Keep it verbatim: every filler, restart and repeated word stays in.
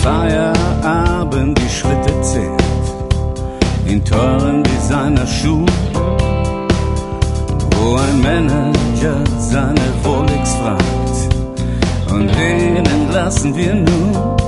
Feierabend die Schritte zählt, in teuren Designerschuhen, wo ein Manager seine Rolex fragt und wen entlassen wir nun?